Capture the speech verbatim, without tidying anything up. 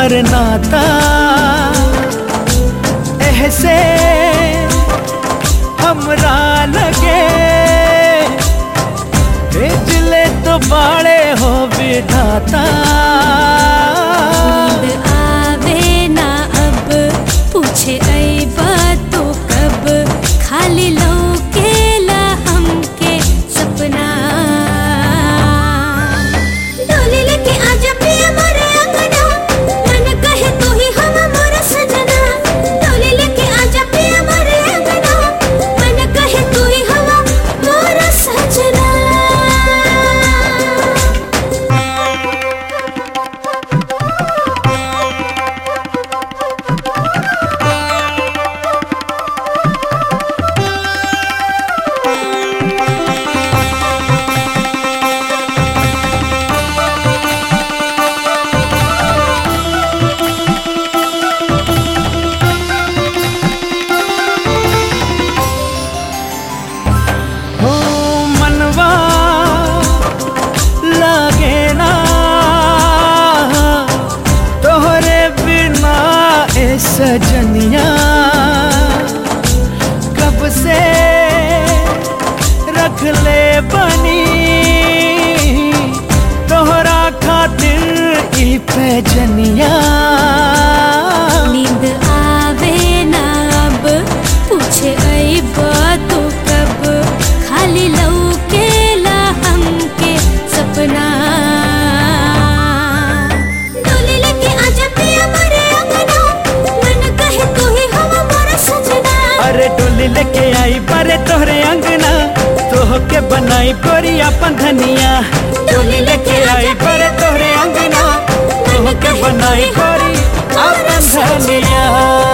हमर नाता ऐसे हमरा लगे भेजले तो बाड़े हो विधाता। नींद आवे ना अब पूछे आई बात तो कब, खाली लौकेला हमके सपना। डोली लेके आजा पिया मोरे अंगना, मन कहे तू ही हम मोरा सजना। डोली लेके आजा पिया मोरे अंगना, मन कहे तू ही हम मोरा सजना। सजनिया कब से रख ले बनी तोहरा खातिर ई पैजनिया। नींद आवे ना अब पूछे आई बात तो कब, खाली लौकेला हमके सपना। डोली लेके आजा पिया मोरे अंगना, अरे डोली लेके आई बारे तोहरे अंगना, तोह के बनाई गोरी अपन धनिया। डोली लेके आई बारे तोहरे अंगना, तोह के बनाई गोरी अपन धनिया।